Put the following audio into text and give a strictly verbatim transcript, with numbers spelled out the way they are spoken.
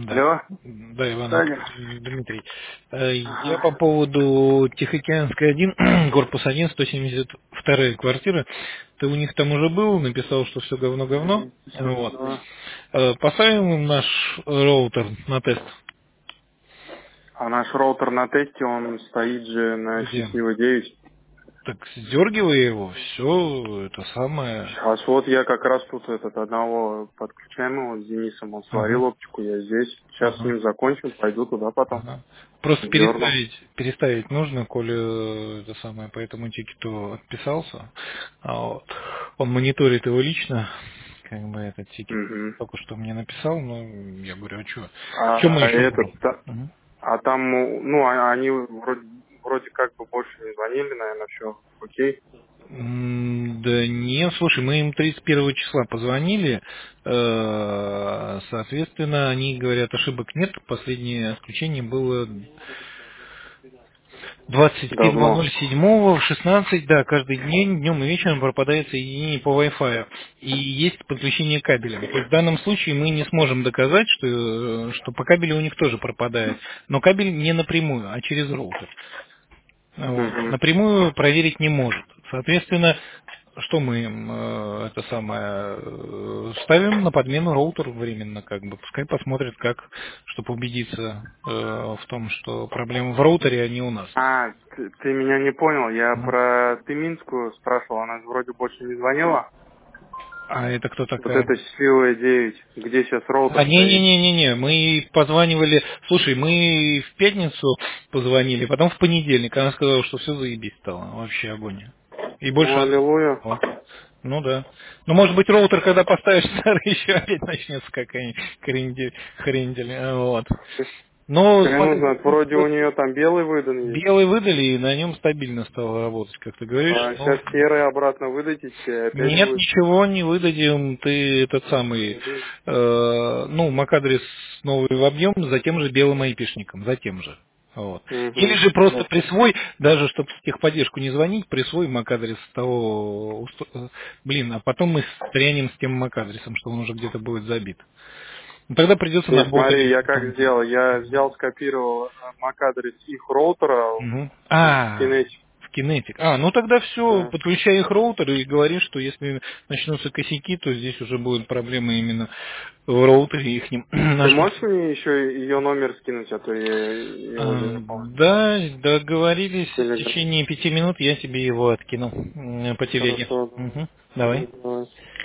Да. Алло, Да, Иван, Саня. это Дмитрий. Э, Я Ага. по поводу Тихоокеанской один, корпус один, сто семьдесят два квартира. Ты у них там уже был, написал, что все говно-говно. Мгм. Вот. Да. Э, Поставим им наш роутер на тест. А наш роутер на тесте, он стоит же на Где? счастливый девять. Так сдергивай его, все это самое. Сейчас вот я как раз тут этот одного подключаем его с Денисом, он сварил Ага, оптику, я здесь. Сейчас с ага. ним закончим, пойду туда потом. Ага. Просто Дерну. переставить, переставить нужно, коли э, это самое, по этому тикету отписался. А вот. Он мониторит его лично, как бы этот тикет Угу. только что мне написал, но я говорю, а что? Что мы А еще можем? этот, та- Мгм. а там, ну, а- они вроде, вроде как бы больше не звонили, наверное, все окей. М, Да нет, слушай, мы им тридцать первого числа позвонили, э, соответственно, они говорят, ошибок нет, последнее отключение было двадцать первого Давно. седьмого в шестнадцать, да, каждый день, днем и вечером пропадает соединение по Wi-Fi. И есть подключение кабелем. То есть в данном случае мы не сможем доказать, что, э, что по кабелю у них тоже пропадает. Но кабель не напрямую, а через роутер. Вот. Угу. Напрямую проверить не может. Соответственно, что мы им э, это самое э, ставим на подмену роутер временно, как бы, пускай посмотрит, как, чтобы убедиться э, в том, что проблема в роутере, а не у нас. А, ты, ты меня не понял. Я Мгм. про Тыминскую спрашивал, она же вроде больше не звонила. А это кто Вот такая? это счастливая девять, где сейчас роутер А, стоит. не-не-не-не-не, мы позванивали, слушай, мы в пятницу позвонили, потом в понедельник, она сказала, что все заебись стало, вообще огонь. И больше Ну, она не аллилуйя. звонила. Ну да. Ну, может быть, роутер, когда поставишь старый, еще опять начнется какая-нибудь хрендель, хрендель, а, вот. Но Хрен смотри, узнает, вроде у нее там белый выдан есть. белый выдали, и на нем стабильно стало работать, как ты говоришь. А Ну, сейчас серый обратно выдадите, и опять нет, будет. ничего не выдадим. Ты этот самый, Мгм. э, ну, MAC-адрес новый в объем за тем же белым айпишником, за тем же. Вот. Или Угу. же просто Ясно. присвой, даже чтобы в техподдержку не звонить, присвой MAC-адрес того, усто- э, блин, а потом мы стрянем с тем MAC-адресом, что он уже где-то будет забит. Ну, тогда придется Не, на смотри, боте. я как сделал, я взял, скопировал макадрес их роутера Мгм. в А, Kinetic. в Kinetic. А, ну тогда все, Да. подключай их роутер и говори, что если начнутся косяки, то здесь уже будут проблемы именно в роутере их. Ты можешь мне еще ее номер скинуть, а то я его уже не помню. Да, договорились, в Телеграм. течение пяти минут я тебе его откину м, по телеге. Хорошо, давай. Мгм. Давай. Мгм, давай.